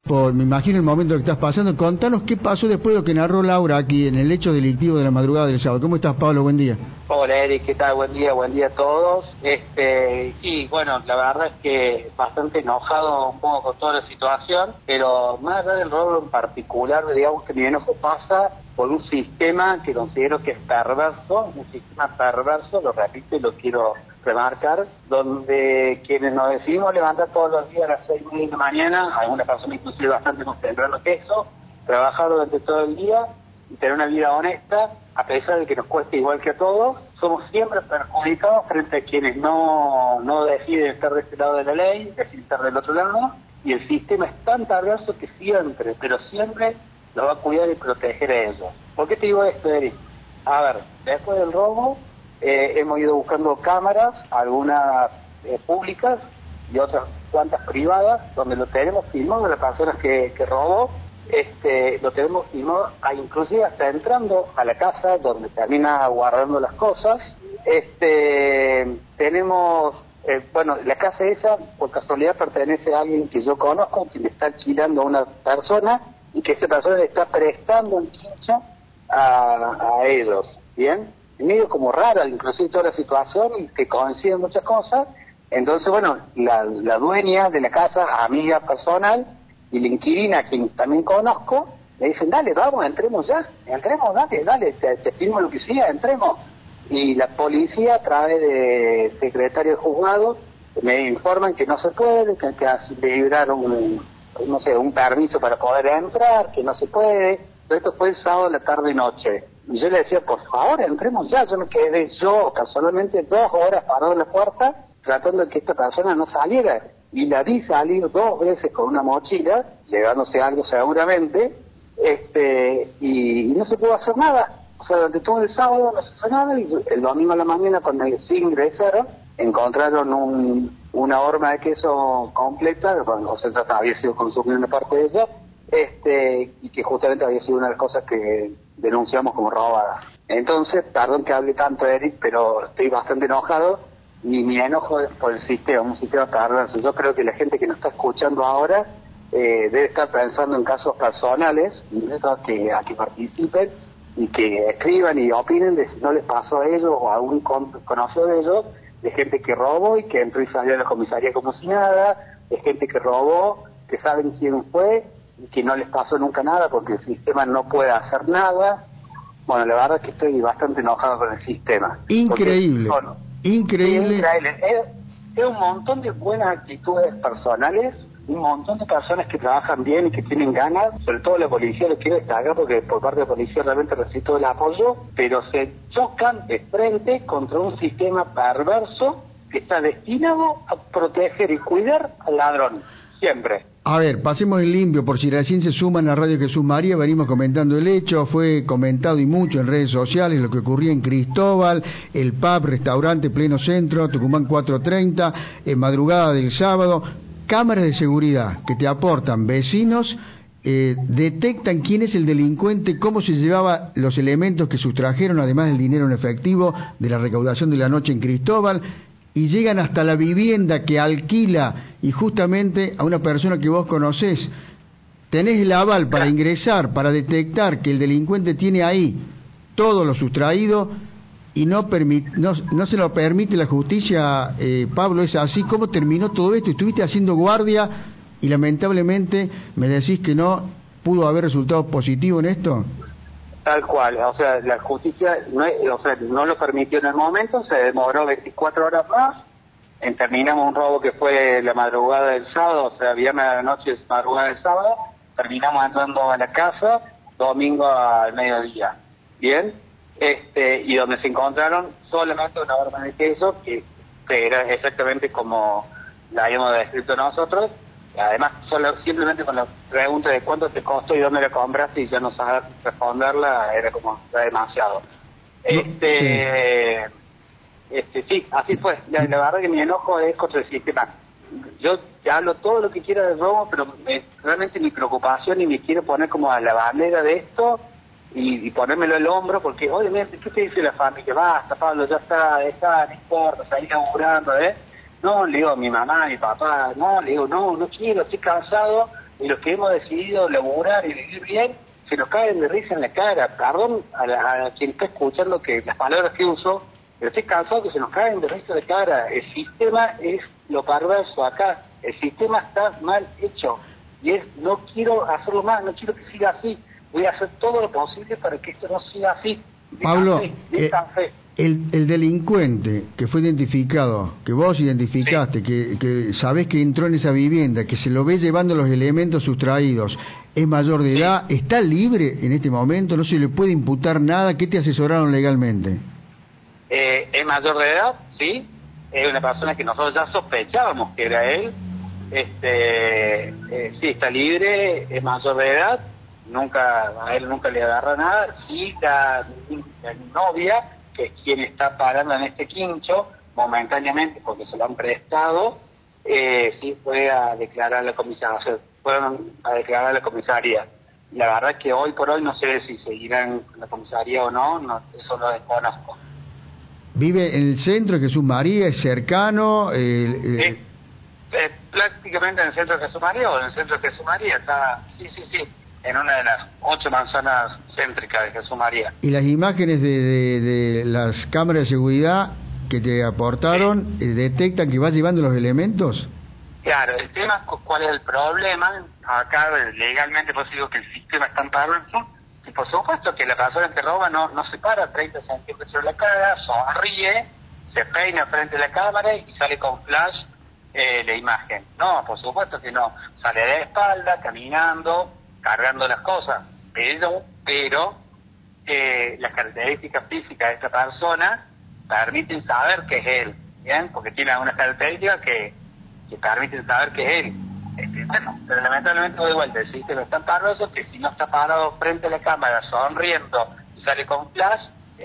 por, me imagino, el momento que estás pasando. Contanos qué pasó después de lo que narró Laura aquí en el hecho delictivo de la madrugada del sábado. ¿Cómo estás, Pablo? Buen día. Hola, Eric, ¿qué tal? Buen día a todos. Sí, bueno, la verdad es que bastante enojado un poco con toda la situación, pero más allá del robo en particular, digamos que mi enojo pasa por un sistema que considero que es perverso, un sistema perverso, lo repito y lo quiero remarcar, donde quienes nos decidimos levantar todos los días a las 6:30 de la mañana, algunas personas inclusive bastante más temprano que eso, trabajar durante todo el día y tener una vida honesta, a pesar de que nos cueste igual que a todos, somos siempre perjudicados frente a quienes no deciden estar de este lado de la ley, deciden estar del otro lado, y el sistema es tan perverso que siempre, pero siempre, lo va a cuidar y proteger a ellos. ¿Por qué te digo esto, Eric? A ver, después del robo, hemos ido buscando cámaras, algunas públicas y otras cuantas privadas, donde lo tenemos filmado de las personas que robó. Lo tenemos filmado, inclusive hasta entrando a la casa donde termina guardando las cosas. Tenemos, bueno, la casa esa por casualidad pertenece a alguien que yo conozco, que le está alquilando a una persona y que esa persona le está prestando el quincho a ellos, ¿bien? Medio como rara inclusive toda la situación y que coinciden muchas cosas. Entonces, bueno, la dueña de la casa, amiga personal, y la inquilina, quien también conozco, le dicen, dale, vamos, entremos ya, entremos, dale, te firmo lo que sea, entremos. Y la policía, a través de secretario de juzgado, me informan que no se puede, que hay que librar un permiso para poder entrar, que no se puede. Esto fue el sábado de la tarde-noche. Y yo le decía, por favor, entremos ya. Yo me quedé casualmente 2 horas parado en la puerta, tratando de que esta persona no saliera. Y la vi salir 2 veces con una mochila, llevándose algo seguramente, y no se pudo hacer nada. O sea, durante todo el sábado no se hizo nada, y el domingo a la mañana, cuando sí ingresaron, encontraron una horma de queso completa, o sea, ya había sido consumida una parte de ella, y que justamente había sido una de las cosas que denunciamos como robadas. Entonces, perdón que hable tanto, Eric, pero estoy bastante enojado, y mi enojo es por el sistema, un sistema perverso. Yo creo que la gente que nos está escuchando ahora debe estar pensando en casos personales, a que participen y que escriban y opinen de si no les pasó a ellos o a algún conocido de ellos, de gente que robó y que entró y salió de la comisaría como si nada, de gente que robó, que saben quién fue y que no les pasó nunca nada porque el sistema no puede hacer nada. Bueno, la verdad es que estoy bastante enojado con el sistema. Increíble, increíble. Es un montón de buenas actitudes personales, un montón de personas que trabajan bien y que tienen ganas, sobre todo la policía, lo quiero destacar porque por parte de la policía realmente recibe todo el apoyo, pero se chocan de frente contra un sistema perverso que está destinado a proteger y cuidar al ladrón, siempre. A ver, pasemos el limpio, por si recién se suman a Radio Jesús María, venimos comentando el hecho, fue comentado y mucho en redes sociales lo que ocurría en Cristóbal, el pub, restaurante, pleno centro, Tucumán 430, en madrugada del sábado, cámaras de seguridad que te aportan vecinos, detectan quién es el delincuente, cómo se llevaba los elementos que sustrajeron, además del dinero en efectivo de la recaudación de la noche en Cristóbal, y llegan hasta la vivienda que alquila y justamente a una persona que vos conocés. Tenés el aval para ingresar, para detectar que el delincuente tiene ahí todo lo sustraído y no se lo permite la justicia. Pablo, ¿es así? ¿Cómo terminó todo esto? Estuviste haciendo guardia y lamentablemente me decís que no pudo haber resultados positivos en esto. Tal cual, o sea, la justicia no lo permitió en el momento, se demoró 24 horas más, terminamos un robo que fue la madrugada del sábado, o sea, viernes a la noche, madrugada del sábado, terminamos entrando a la casa, domingo al mediodía, ¿bien? Y donde se encontraron solamente una horma de queso, que era exactamente como la habíamos descrito nosotros. Además, simplemente con la pregunta de cuánto te costó y dónde la compraste y ya no sabes responderla, era como demasiado. Sí, así fue. La verdad que mi enojo es contra el sistema. Yo te hablo todo lo que quiera del robo, pero realmente mi preocupación y me quiero poner como a la bandera de esto y ponérmelo al hombro, porque, oye, mira, ¿qué te dice la familia? Basta, Pablo, ya está, no importa, seguí laburando, No, le digo a mi mamá, a mi papá, no, le digo, no quiero, estoy cansado y los que hemos decidido laburar y vivir bien, se nos caen de risa en la cara. Perdón a quien está escuchando que las palabras que uso, pero estoy cansado que se nos caen de risa en la cara. El sistema es lo perverso acá. El sistema está mal hecho. Y no quiero hacerlo más, no quiero que siga así. Voy a hacer todo lo posible para que esto no siga así. Pablo, el delincuente que fue identificado, que vos identificaste, sí, que sabés que entró en esa vivienda, que se lo ve llevando los elementos sustraídos, ¿es mayor de edad? ¿Está libre en este momento? ¿No se le puede imputar nada? ¿Qué te asesoraron legalmente? Es mayor de edad, sí. Es una persona que nosotros ya sospechábamos que era él. Sí, está libre, es mayor de edad. A él nunca le agarra nada. Sí, la novia, que es quien está parando en este quincho, momentáneamente, porque se lo han prestado, sí fue a declarar a la comisaría. Fueron a declarar a la comisaría. La verdad es que hoy por hoy no sé si seguirán en la comisaría o no, eso lo desconozco. ¿Vive en el centro de Jesús María? ¿Es cercano? Sí, prácticamente en el centro de Jesús María, o en el centro de Jesús María, está, sí, en una de las 8 manzanas céntricas de Jesús María. ¿Y las imágenes de las cámaras de seguridad que te aportaron detectan que va llevando los elementos? Claro, el tema, ¿cuál es el problema? Acá legalmente, pues digo que el sistema es tan perverso, y por supuesto que la persona que roba no se para 30 centímetros de la cara, sonríe, se peina frente a la cámara y sale con flash la imagen. No, por supuesto que no. Sale de espalda, caminando, cargando las cosas, pero las características físicas de esta persona permiten saber que es él, ¿bien? Porque tiene algunas características que permiten saber que es él. Bueno, pero lamentablemente doy vuelta, el sistema es tan perverso que si no está parado frente a la cámara sonriendo y sale con flash,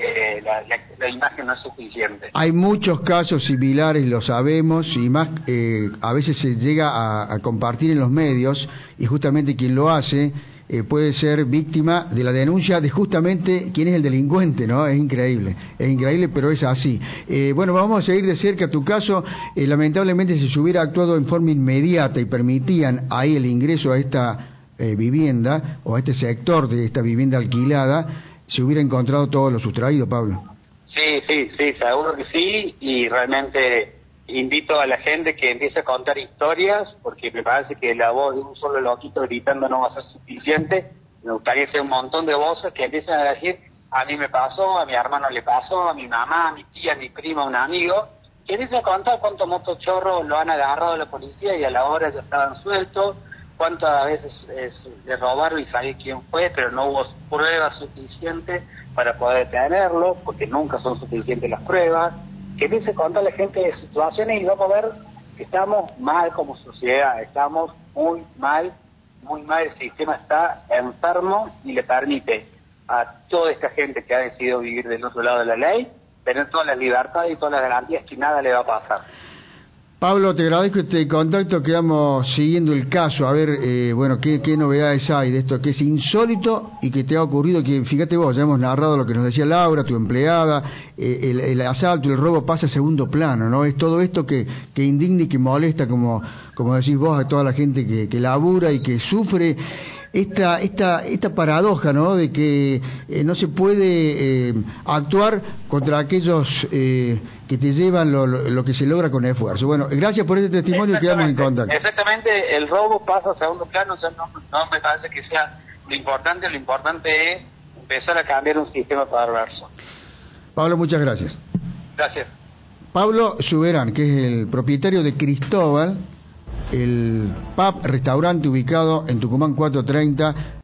la imagen no es suficiente. Hay muchos casos similares, lo sabemos, y más a veces se llega a compartir en los medios, y justamente quien lo hace puede ser víctima de la denuncia de justamente quién es el delincuente, ¿no? Es increíble, pero es así. Bueno, vamos a seguir de cerca tu caso. Lamentablemente, si se hubiera actuado en forma inmediata y permitían ahí el ingreso a esta vivienda, o a este sector de esta vivienda alquilada, se hubiera encontrado todo lo sustraído, Pablo. Sí, seguro que sí, y realmente invito a la gente que empiece a contar historias, porque me parece que la voz de un solo loquito gritando no va a ser suficiente. Me gustaría hacer un montón de voces que empiecen a decir: a mí me pasó, a mi hermano le pasó, a mi mamá, a mi tía, a mi prima, a un amigo, que empiece a contar cuántos motochorros lo han agarrado la policía y a la hora ya estaban sueltos, cuántas veces le robaron y sabía quién fue, pero no hubo pruebas suficientes para poder detenerlo, porque nunca son suficientes las pruebas. Que empiece a contar a la gente de situaciones y vamos a ver que estamos mal como sociedad, estamos muy mal, el sistema está enfermo y le permite a toda esta gente que ha decidido vivir del otro lado de la ley tener todas las libertades y todas las garantías que nada le va a pasar. Pablo, te agradezco este contacto, quedamos siguiendo el caso, a ver, bueno, qué novedades hay de esto, que es insólito y que te ha ocurrido, que fíjate vos, ya hemos narrado lo que nos decía Laura, tu empleada, el asalto, el robo pasa a segundo plano, ¿no? Es todo esto que indigna y que molesta, como decís vos, a toda la gente que labura y que sufre esta paradoja, ¿no? De que no se puede actuar contra aquellos que te llevan lo que se logra con esfuerzo. Bueno, gracias por este testimonio y quedamos en contacto. Exactamente, el robo pasa a segundo plano, o sea, no me parece que sea lo importante es empezar a cambiar un sistema perverso. Pablo, muchas gracias. Gracias. Pablo Suberán, que es el propietario de Cristóbal, el pub restaurante ubicado en Tucumán 430.